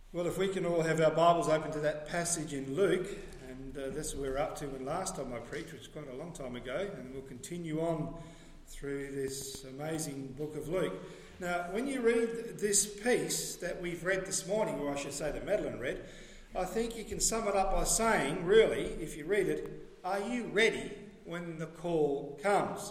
Well, if we can all have our Bibles open to that passage in Luke, and that's what we were up to when last time I preached, which was quite a long time ago, and we'll continue on through this amazing book of Luke. Now, when you read this piece that we've read this morning, or I should say that Madeline read, I think you can sum it up by saying, really, if you read it, are you ready when the call comes?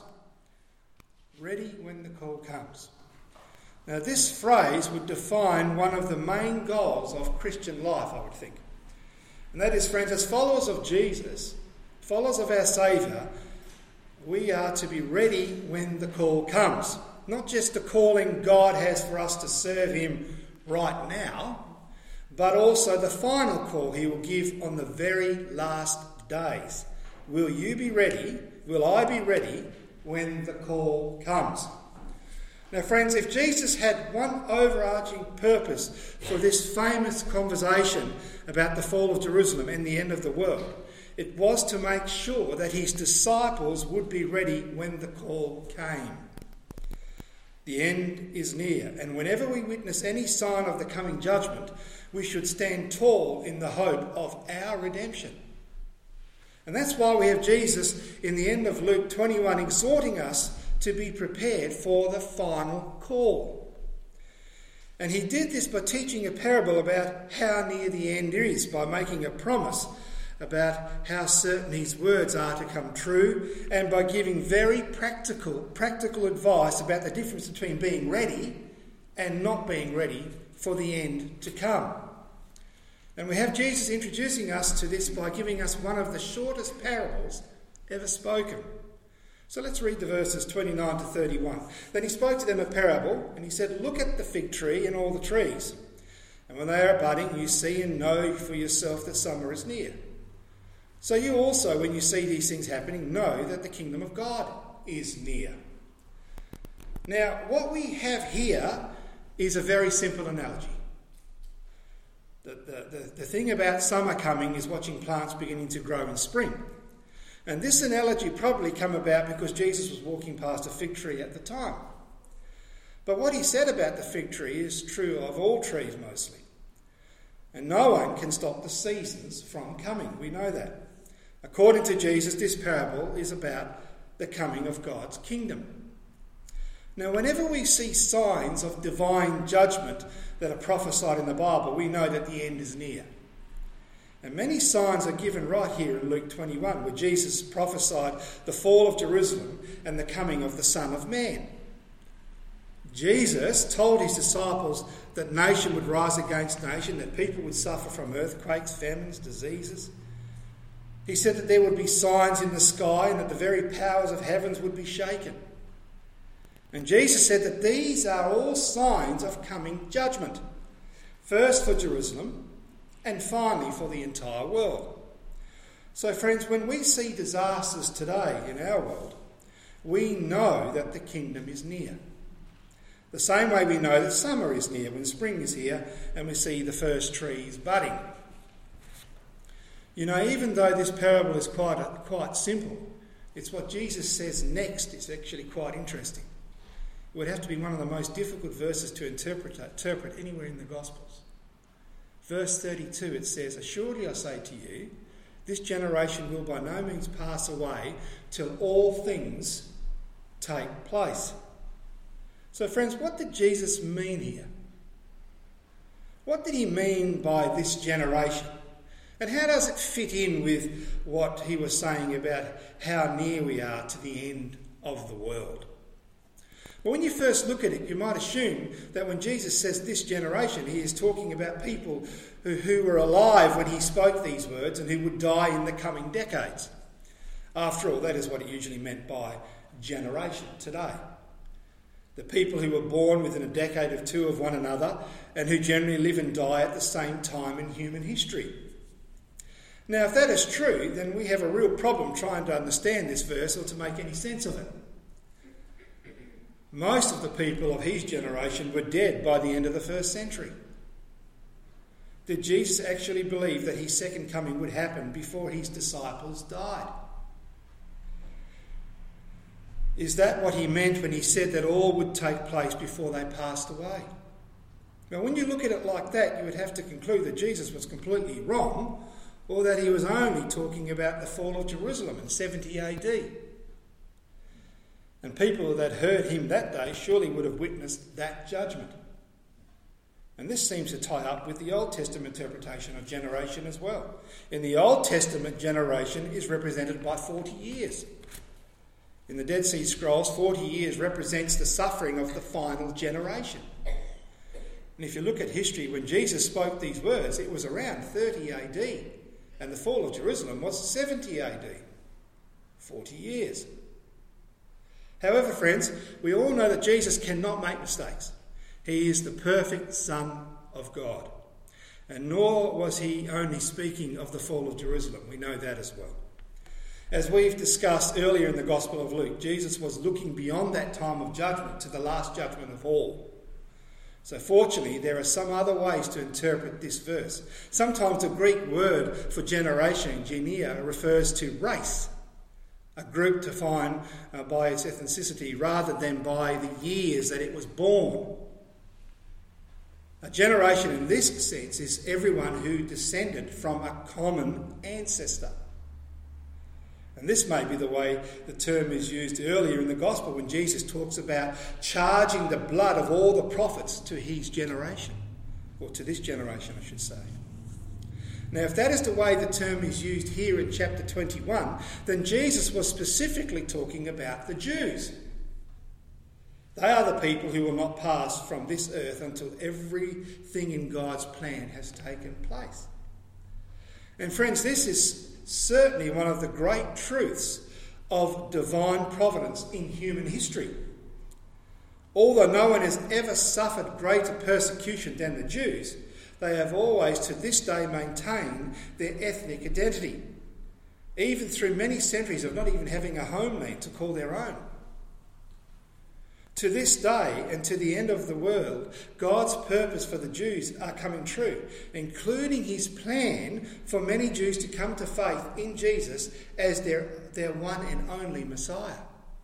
Ready when the call comes. Now, this phrase would define one of the main goals of Christian life, I would think. And that is, friends, as followers of Jesus, followers of our Saviour, we are to be ready when the call comes. Not just the calling God has for us to serve him right now, but also the final call he will give on the very last days. Will you be ready? Will I be ready when the call comes? Now, friends, if Jesus had one overarching purpose for this famous conversation about the fall of Jerusalem and the end of the world, it was to make sure that his disciples would be ready when the call came. The end is near, and whenever we witness any sign of the coming judgment, we should stand tall in the hope of our redemption. And that's why we have Jesus in the end of Luke 21 exhorting us to be prepared for the final call. And he did this by teaching a parable about how near the end is, by making a promise about how certain his words are to come true, and by giving very practical advice about the difference between being ready and not being ready for the end to come. And we have Jesus introducing us to this by giving us one of the shortest parables ever spoken. So let's read the verses 29 to 31. Then he spoke to them a parable, and he said, "Look at the fig tree and all the trees. And when they are budding, you see and know for yourself that summer is near. So you also, when you see these things happening, know that the kingdom of God is near." Now, what we have here is a very simple analogy. The thing about summer coming is watching plants beginning to grow in spring. And this analogy probably came about because Jesus was walking past a fig tree at the time. But what he said about the fig tree is true of all trees mostly. And no one can stop the seasons from coming. We know that. According to Jesus, this parable is about the coming of God's kingdom. Now, whenever we see signs of divine judgment that are prophesied in the Bible, we know that the end is near. And many signs are given right here in Luke 21, where Jesus prophesied the fall of Jerusalem and the coming of the Son of Man. Jesus told his disciples that nation would rise against nation, that people would suffer from earthquakes, famines, diseases. He said that there would be signs in the sky and that the very powers of heavens would be shaken. And Jesus said that these are all signs of coming judgment, first for Jerusalem, and finally for the entire world. So friends, when we see disasters today in our world, we know that the kingdom is near. The same way we know that summer is near when spring is here and we see the first trees budding. You know, even though this parable is quite simple, it's what Jesus says next is actually quite interesting. It would have to be one of the most difficult verses to interpret anywhere in the Gospels. Verse 32, it says, "Assuredly I say to you, this generation will by no means pass away till all things take place." So friends, what did Jesus mean here? What did he mean by this generation? And how does it fit in with what he was saying about how near we are to the end of the world? Well, when you first look at it, you might assume that when Jesus says this generation, he is talking about people who were alive when he spoke these words and who would die in the coming decades. After all, that is what it usually meant by generation today. The people who were born within a decade or two of one another and who generally live and die at the same time in human history. Now, if that is true, then we have a real problem trying to understand this verse or to make any sense of it. Most of the people of his generation were dead by the end of the first century. Did Jesus actually believe that his second coming would happen before his disciples died? Is that what he meant when he said that all would take place before they passed away? Now, when you look at it like that, you would have to conclude that Jesus was completely wrong, or that he was only talking about the fall of Jerusalem in 70 AD. And people that heard him that day surely would have witnessed that judgment. And this seems to tie up with the Old Testament interpretation of generation as well. In the Old Testament, generation is represented by 40 years. In the Dead Sea Scrolls, 40 years represents the suffering of the final generation. And if you look at history, when Jesus spoke these words, it was around 30 AD, and the fall of Jerusalem was 70 AD. 40 years. However, friends, we all know that Jesus cannot make mistakes. He is the perfect Son of God. And nor was he only speaking of the fall of Jerusalem. We know that as well. As we've discussed earlier in the Gospel of Luke, Jesus was looking beyond that time of judgment to the last judgment of all. So fortunately, there are some other ways to interpret this verse. Sometimes the Greek word for generation, genia, refers to race, a group defined by its ethnicity rather than by the years that it was born. A generation in this sense is everyone who descended from a common ancestor. And this may be the way the term is used earlier in the Gospel when Jesus talks about charging the blood of all the prophets to his generation, or to this generation, I should say. Now, if that is the way the term is used here in chapter 21, then Jesus was specifically talking about the Jews. They are the people who will not pass from this earth until everything in God's plan has taken place. And friends, this is certainly one of the great truths of divine providence in human history. Although no one has ever suffered greater persecution than the Jews, they have always to this day maintained their ethnic identity, even through many centuries of not even having a homeland to call their own. To this day and to the end of the world, God's purpose for the Jews are coming true, including his plan for many Jews to come to faith in Jesus as their one and only Messiah.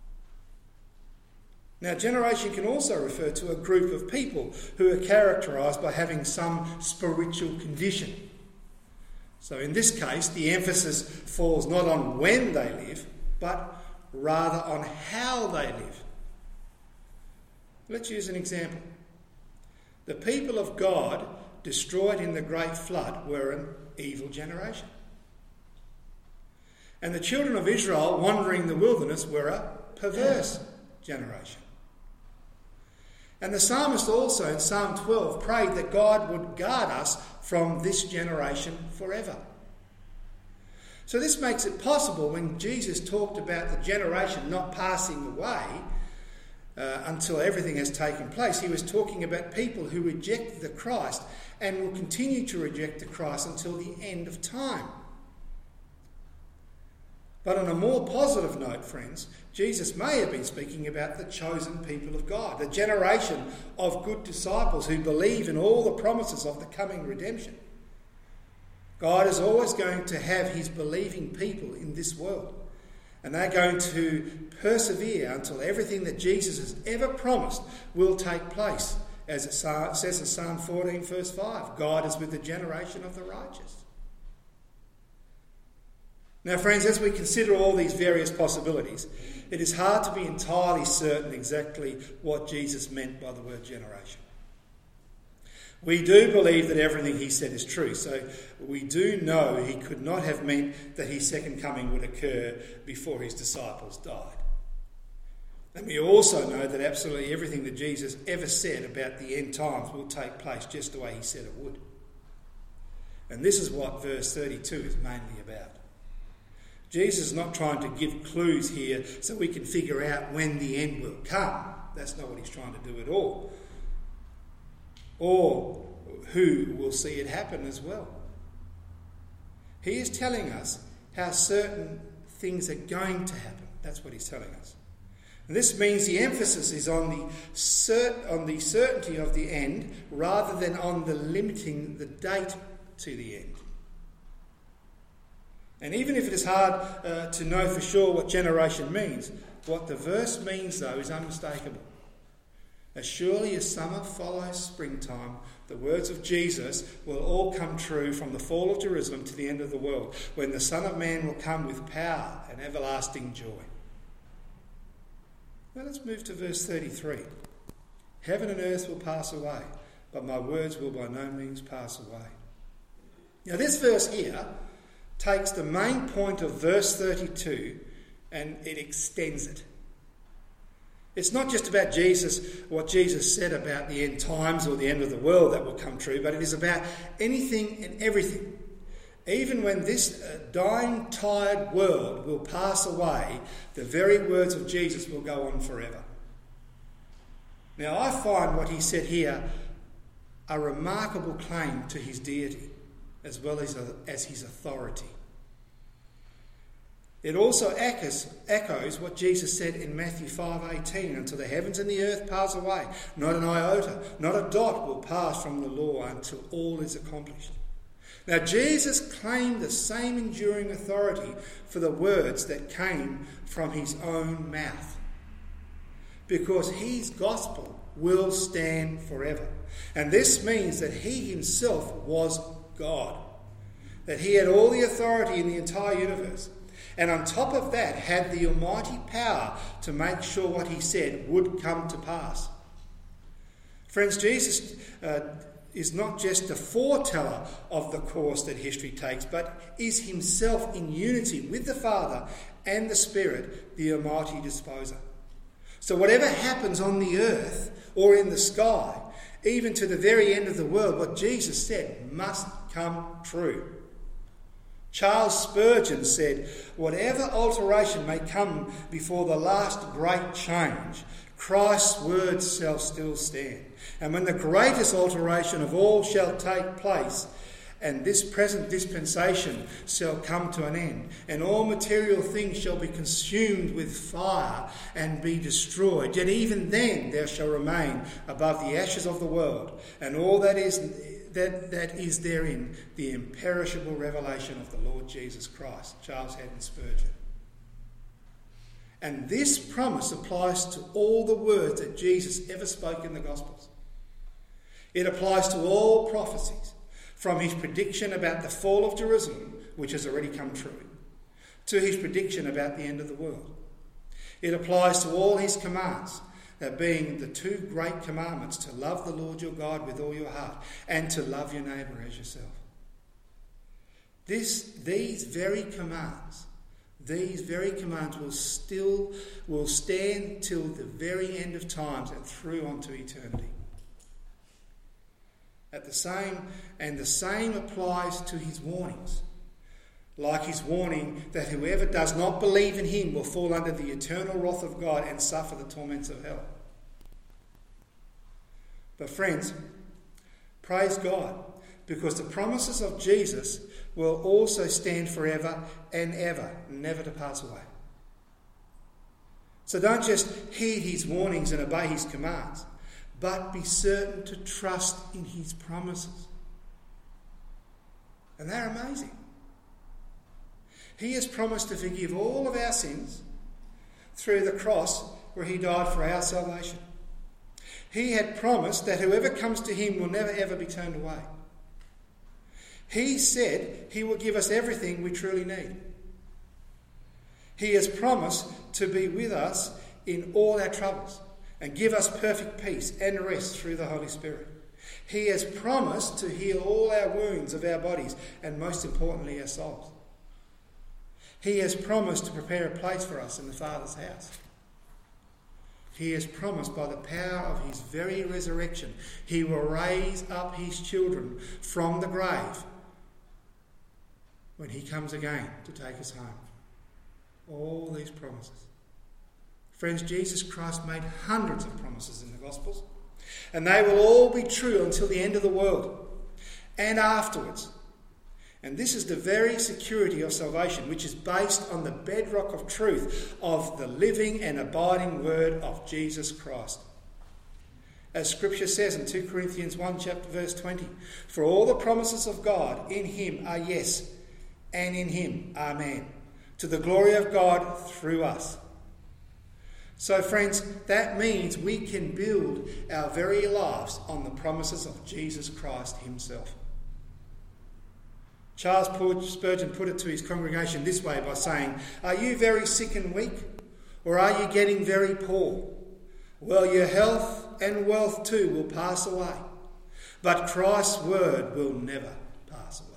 Now, generation can also refer to a group of people who are characterised by having some spiritual condition. So in this case, the emphasis falls not on when they live, but rather on how they live. Let's use an example. The people of God destroyed in the great flood were an evil generation. And the children of Israel wandering the wilderness were a perverse generation. And the psalmist also in Psalm 12 prayed that God would guard us from this generation forever. So this makes it possible when Jesus talked about the generation not passing away until everything has taken place, he was talking about people who reject the Christ and will continue to reject the Christ until the end of time. But on a more positive note, friends, Jesus may have been speaking about the chosen people of God, the generation of good disciples who believe in all the promises of the coming redemption. God is always going to have his believing people in this world. And they're going to persevere until everything that Jesus has ever promised will take place. As it says in Psalm 14, verse 5, God is with the generation of the righteous. Now, friends, as we consider all these various possibilities, it is hard to be entirely certain exactly what Jesus meant by the word generation. We do believe that everything he said is true, so we do know he could not have meant that his second coming would occur before his disciples died. And we also know that absolutely everything that Jesus ever said about the end times will take place just the way he said it would. And this is what verse 32 is mainly about. Jesus is not trying to give clues here so we can figure out when the end will come. That's not what he's trying to do at all. Or who will see it happen as well. He is telling us how certain things are going to happen. That's what he's telling us. And this means the emphasis is on the certainty of the end rather than on the limiting the date to the end. And even if it is hard to know for sure what generation means, what the verse means, though, is unmistakable. As surely as summer follows springtime, the words of Jesus will all come true from the fall of Jerusalem to the end of the world, when the Son of Man will come with power and everlasting joy. Now let's move to verse 33. Heaven and earth will pass away, but my words will by no means pass away. Now this verse here takes the main point of verse 32 and it extends it. It's not just about Jesus, what Jesus said about the end times or the end of the world that will come true, but it is about anything and everything. Even when this dying, tired world will pass away, the very words of Jesus will go on forever. Now I find what he said here a remarkable claim to his deity as well as his authority. It also echoes what Jesus said in Matthew 5:18, until the heavens and the earth pass away, not an iota, not a dot will pass from the law until all is accomplished. Now Jesus claimed the same enduring authority for the words that came from his own mouth, because his gospel will stand forever. And this means that he himself was God, that he had all the authority in the entire universe. And on top of that, had the almighty power to make sure what he said would come to pass. Friends, Jesus is not just a foreteller of the course that history takes, but is himself in unity with the Father and the Spirit, the almighty disposer. So whatever happens on the earth or in the sky, even to the very end of the world, what Jesus said must come true. Charles Spurgeon said, whatever alteration may come before the last great change, Christ's words shall still stand. And when the greatest alteration of all shall take place, and this present dispensation shall come to an end, and all material things shall be consumed with fire and be destroyed, yet even then there shall remain above the ashes of the world, and all that is therein the imperishable revelation of the Lord Jesus Christ. Charles Haddon Spurgeon. And this promise applies to all the words that Jesus ever spoke in the Gospels. It applies to all prophecies, from his prediction about the fall of Jerusalem, which has already come true, to his prediction about the end of the world. It applies to all his commands, that being the two great commandments, to love the Lord your God with all your heart and to love your neighbour as yourself. These very commands will stand till the very end of times and through onto eternity. The same applies to his warnings, like his warning that whoever does not believe in him will fall under the eternal wrath of God and suffer the torments of hell. But friends, praise God, because the promises of Jesus will also stand forever and ever, never to pass away. So don't just heed his warnings and obey his commands, but be certain to trust in his promises. And they're amazing. He has promised to forgive all of our sins through the cross where he died for our salvation. He had promised that whoever comes to him will never ever be turned away. He said he will give us everything we truly need. He has promised to be with us in all our troubles and give us perfect peace and rest through the Holy Spirit. He has promised to heal all our wounds of our bodies and, most importantly, our souls. He has promised to prepare a place for us in the Father's house. He has promised by the power of his very resurrection, he will raise up his children from the grave when he comes again to take us home. All these promises. Friends, Jesus Christ made hundreds of promises in the Gospels, and they will all be true until the end of the world and afterwards. And this is the very security of salvation, which is based on the bedrock of truth of the living and abiding word of Jesus Christ. As Scripture says in 2 Corinthians 1 chapter verse 20, for all the promises of God in him are yes, and in him amen, to the glory of God through us. So friends, that means we can build our very lives on the promises of Jesus Christ himself. Charles Spurgeon put it to his congregation this way by saying, "Are you very sick and weak, or are you getting very poor? Well, your health and wealth too will pass away, but Christ's word will never pass away.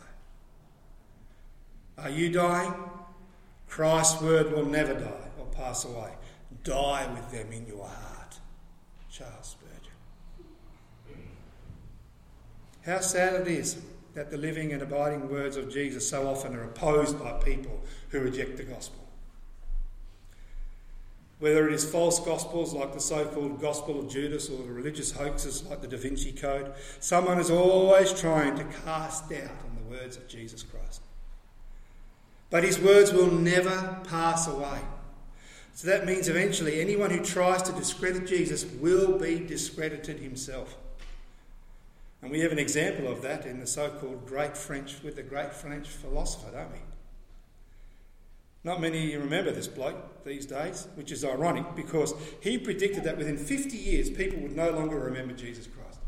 Are you dying? Christ's word will never die or pass away. Die with them in your heart." Charles Spurgeon. How sad it is that the living and abiding words of Jesus so often are opposed by people who reject the gospel. Whether it is false gospels like the so-called Gospel of Judas or the religious hoaxes like the Da Vinci Code, someone is always trying to cast doubt on the words of Jesus Christ. But his words will never pass away. So that means eventually anyone who tries to discredit Jesus will be discredited himself. And we have an example of that in the so-called great French philosopher, don't we? Not many remember this bloke these days, which is ironic because he predicted that within 50 years people would no longer remember Jesus Christ.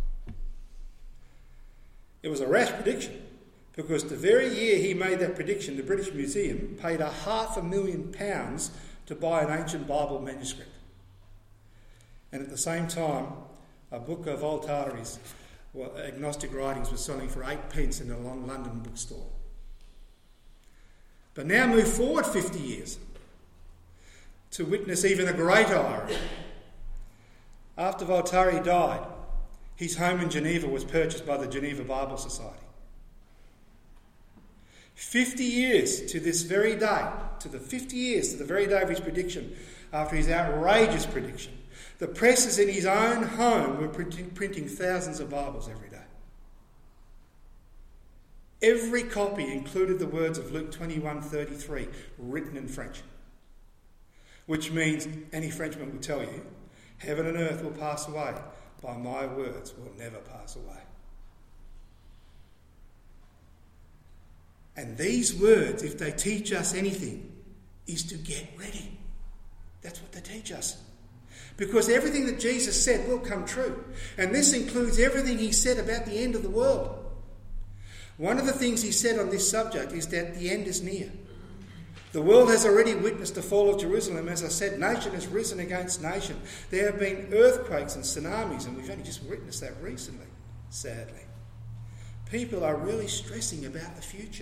It was a rash prediction because the very year he made that prediction, the British Museum paid £500,000 to buy an ancient Bible manuscript. And at the same time, a book of Voltaire's agnostic writings was selling for 8p in a London bookstore. But now move forward 50 years to witness even a greater irony. After Voltaire died, his home in Geneva was purchased by the Geneva Bible Society. 50 years to this very day, to the very day of his prediction, after his outrageous prediction, the presses in his own home were printing thousands of Bibles every day. Every copy included the words of Luke 21:33 written in French, which means any Frenchman will tell you, heaven and earth will pass away, but my words will never pass away. And these words, if they teach us anything, is to get ready. That's what they teach us. Because everything that Jesus said will come true. And this includes everything he said about the end of the world. One of the things he said on this subject is that the end is near. The world has already witnessed the fall of Jerusalem. As I said, nation has risen against nation. There have been earthquakes and tsunamis, and we've only just witnessed that recently, sadly. People are really stressing about the future.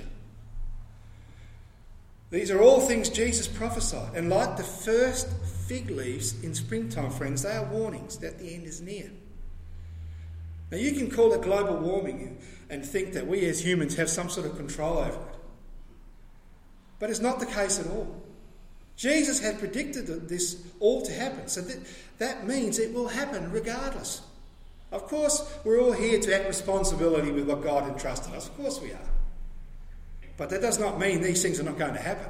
These are all things Jesus prophesied. And like the first fig leaves in springtime, friends, they are warnings that the end is near. Now, you can call it global warming and think that we as humans have some sort of control over it. But it's not the case at all. Jesus had predicted this all to happen, so that means it will happen regardless. Of course, we're all here to act responsibility with what God entrusted us. Of course we are. But that does not mean these things are not going to happen.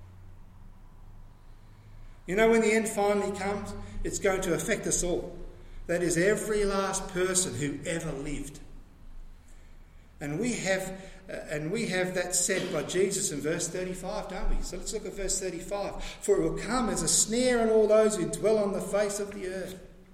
You know, when the end finally comes, it's going to affect us all. That is every last person who ever lived. And we have that said by Jesus in verse 35, don't we? So let's look at verse 35. For it will come as a snare on all those who dwell on the face of the earth.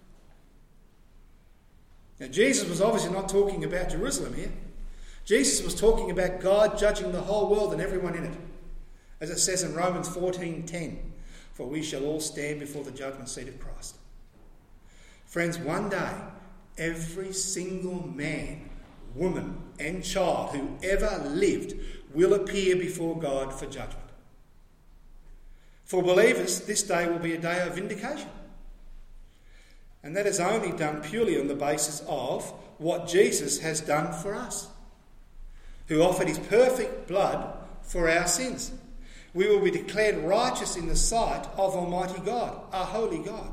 Now, Jesus was obviously not talking about Jerusalem here. Jesus was talking about God judging the whole world and everyone in it. As it says in Romans 14:10, for we shall all stand before the judgment seat of Christ. Friends, one day, every single man, woman and child who ever lived will appear before God for judgment. For believers, this day will be a day of vindication. And that is only done purely on the basis of what Jesus has done for us, who offered his perfect blood for our sins. We will be declared righteous in the sight of Almighty God, our holy God.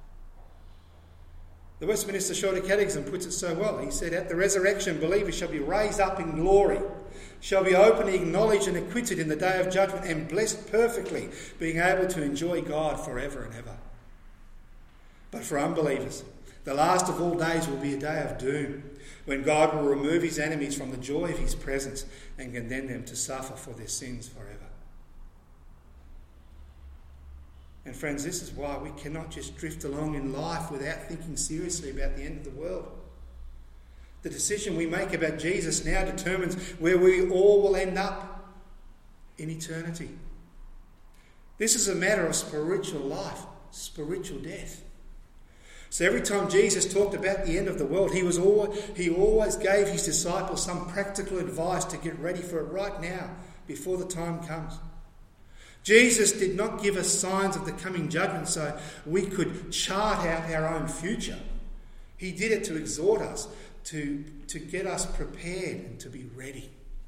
The Westminster Shorter Catechism puts it so well. He said, at the resurrection, believers shall be raised up in glory, shall be openly acknowledged and acquitted in the day of judgment, and blessed perfectly, being able to enjoy God forever and ever. But for unbelievers, the last of all days will be a day of doom, when God will remove his enemies from the joy of his presence and condemn them to suffer for their sins forever. And friends, this is why we cannot just drift along in life without thinking seriously about the end of the world. The decision we make about Jesus now determines where we all will end up in eternity. This is a matter of spiritual life, spiritual death. So every time Jesus talked about the end of the world, he always gave his disciples some practical advice to get ready for it right now, before the time comes. Jesus did not give us signs of the coming judgment so we could chart out our own future. He did it to exhort us, to get us prepared and to be ready.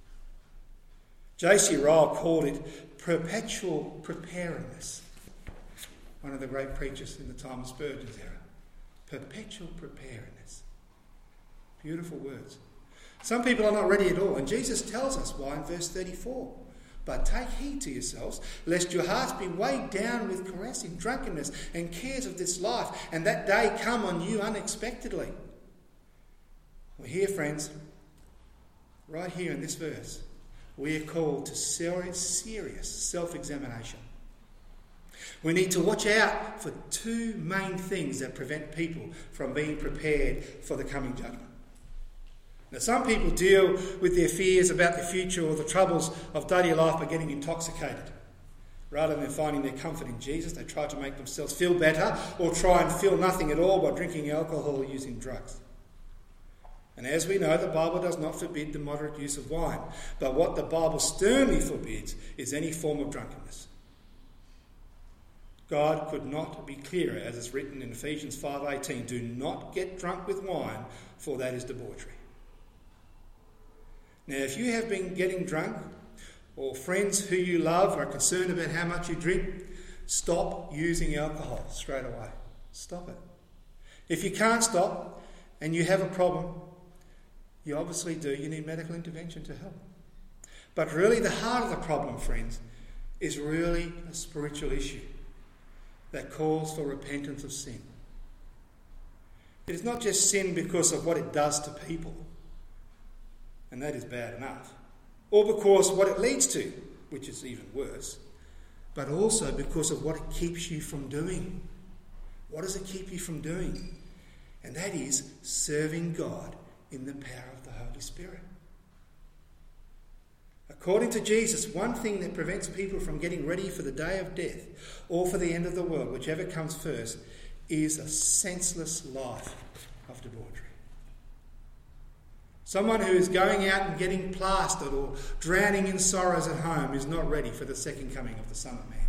J.C. Ryle called it perpetual preparedness. One of the great preachers in the time of Spurgeon's era. Perpetual preparedness. Beautiful words. Some people are not ready at all, and Jesus tells us why in verse 34. But take heed to yourselves, lest your hearts be weighed down with caressing, drunkenness, and cares of this life, and that day come on you unexpectedly. Well, here, friends, right here in this verse, we are called to serious self-examination. We need to watch out for two main things that prevent people from being prepared for the coming judgment. Now, some people deal with their fears about the future or the troubles of daily life by getting intoxicated. Rather than finding their comfort in Jesus, they try to make themselves feel better or try and feel nothing at all by drinking alcohol or using drugs. And as we know, the Bible does not forbid the moderate use of wine. But what the Bible sternly forbids is any form of drunkenness. God could not be clearer, as is written in Ephesians 5:18, do not get drunk with wine, for that is debauchery. Now, if you have been getting drunk, or friends who you love are concerned about how much you drink, stop using alcohol straight away. Stop it. If you can't stop and you have a problem, you obviously do. You need medical intervention to help. But really the heart of the problem, friends, is really a spiritual issue that calls for repentance of sin. It is not just sin because of what it does to people, and that is bad enough, or because what it leads to, which is even worse, but also because of what it keeps you from doing. What does it keep you from doing? And that is serving God in the power of the Holy Spirit. According to Jesus, one thing that prevents people from getting ready for the day of death or for the end of the world, whichever comes first, is a senseless life of debauchery. Someone who is going out and getting plastered or drowning in sorrows at home is not ready for the second coming of the Son of Man.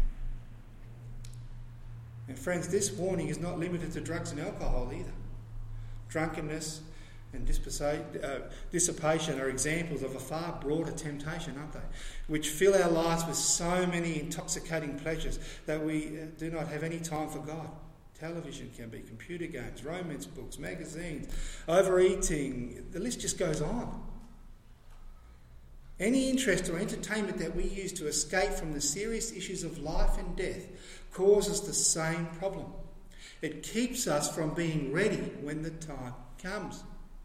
And friends, this warning is not limited to drugs and alcohol either. Drunkenness and dissipation are examples of a far broader temptation, aren't they? Which fill our lives with so many intoxicating pleasures that we do not have any time for God. Television can be, computer games, romance books, magazines, overeating, the list just goes on. Any interest or entertainment that we use to escape from the serious issues of life and death causes the same problem. It keeps us from being ready when the time comes.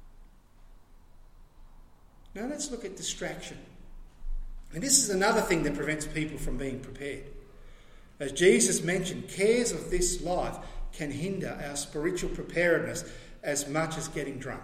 Now let's look at distraction. And this is another thing that prevents people from being prepared. As Jesus mentioned, cares of this life can hinder our spiritual preparedness as much as getting drunk.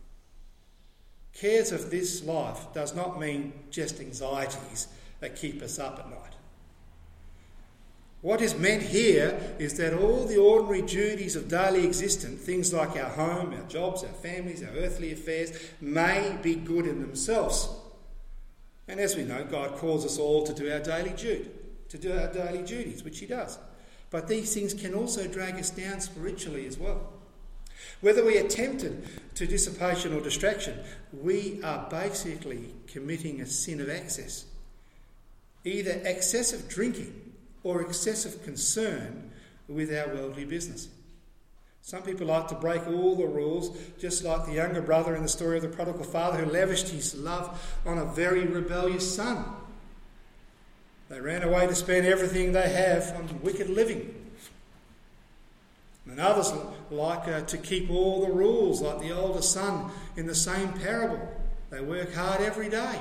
Cares of this life does not mean just anxieties that keep us up at night. What is meant here is that all the ordinary duties of daily existence, things like our home, our jobs, our families, our earthly affairs, may be good in themselves. And as we know, God calls us all to do our daily duties, which he does. But these things can also drag us down spiritually as well. Whether we are tempted to dissipation or distraction, we are basically committing a sin of excess. Either excessive drinking or excessive concern with our worldly business. Some people like to break all the rules, just like the younger brother in the story of the prodigal father who lavished his love on a very rebellious son. They ran away to spend everything they have on wicked living. And others like to keep all the rules, like the older son in the same parable. They work hard every day,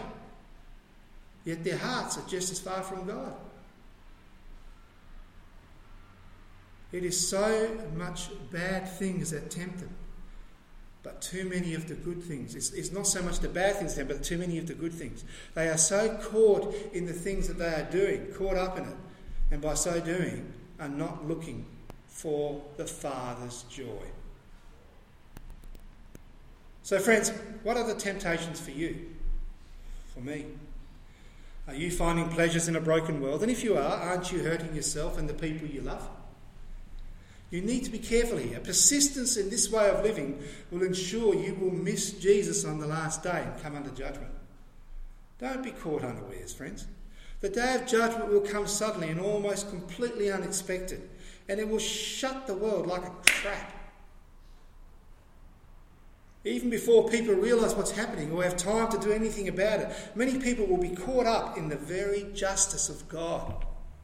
yet their hearts are just as far from God. It is so much bad things that tempt them, but too many of the good things. It's not so much the bad things then, but too many of the good things. They are so caught in the things that they are doing, caught up in it, and by so doing are not looking for the Father's joy. So friends, what are the temptations for you? For me? Are you finding pleasures in a broken world? And if you are, aren't you hurting yourself and the people you love? You need to be careful here. Persistence in this way of living will ensure you will miss Jesus on the last day and come under judgment. Don't be caught unawares, friends. The day of judgment will come suddenly and almost completely unexpected, and it will shut the world like a trap. Even before people realise what's happening or have time to do anything about it, many people will be caught up in the very justice of God.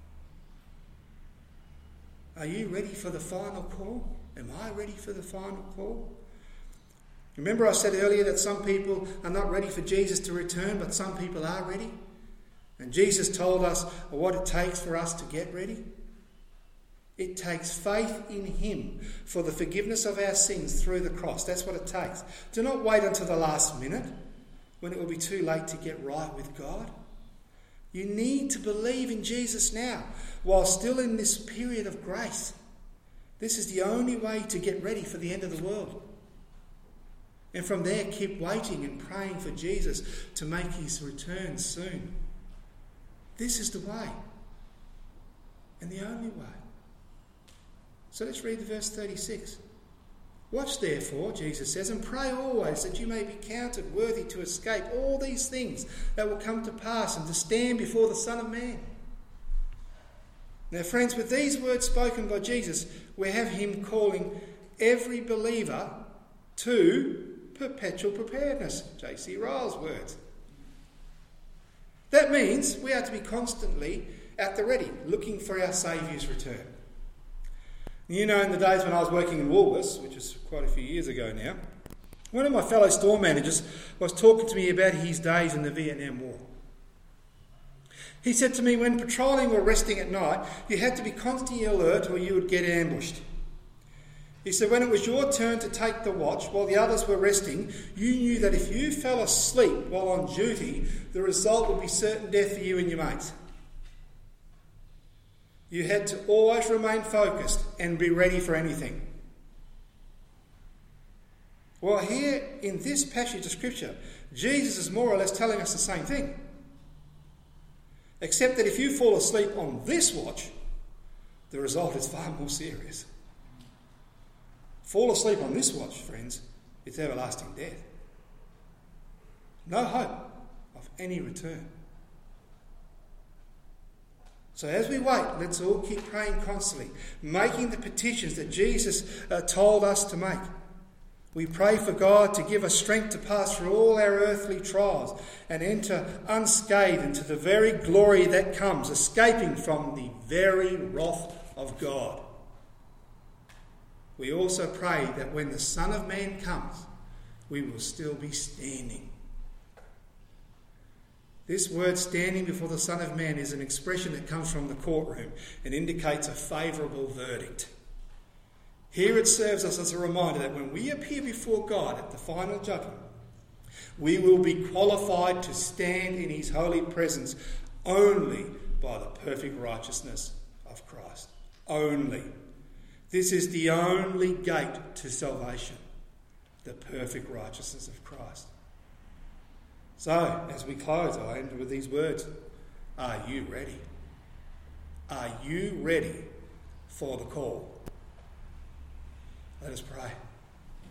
Are you ready for the final call? Am I ready for the final call? Remember I said earlier that some people are not ready for Jesus to return, but some people are ready? And Jesus told us what it takes for us to get ready. It takes faith in him for the forgiveness of our sins through the cross. That's what it takes. Do not wait until the last minute when it will be too late to get right with God. You need to believe in Jesus now while still in this period of grace. This is the only way to get ready for the end of the world. And from there, keep waiting and praying for Jesus to make his return soon. This is the way and the only way. So let's read verse 36. Watch therefore, Jesus says, and pray always that you may be counted worthy to escape all these things that will come to pass and to stand before the Son of Man. Now, friends, with these words spoken by Jesus, we have him calling every believer to perpetual preparedness. J.C. Ryle's words. That means we are to be constantly at the ready, looking for our Saviour's return. You know, in the days when I was working in Woolworths, which is quite a few years ago now, one of my fellow store managers was talking to me about his days in the Vietnam War. He said to me, when patrolling or resting at night, you had to be constantly alert or you would get ambushed. He said when it was your turn to take the watch while the others were resting, you knew that if you fell asleep while on duty, the result would be certain death for you and your mates. You had to always remain focused and be ready for anything. Well, here in this passage of Scripture, Jesus is more or less telling us the same thing. Except that if you fall asleep on this watch, the result is far more serious. Fall asleep on this watch, friends, it's everlasting death. No hope of any return. So as we wait, let's all keep praying constantly, making the petitions that Jesus told us to make. We pray for God to give us strength to pass through all our earthly trials and enter unscathed into the very glory that comes, escaping from the very wrath of God. We also pray that when the Son of Man comes, we will still be standing. This word standing before the Son of Man is an expression that comes from the courtroom and indicates a favourable verdict. Here it serves us as a reminder that when we appear before God at the final judgment, we will be qualified to stand in his holy presence only by the perfect righteousness of Christ. Only. This is the only gate to salvation, the perfect righteousness of Christ. So, as we close, I end with these words. Are you ready? Are you ready for the call? Let us pray.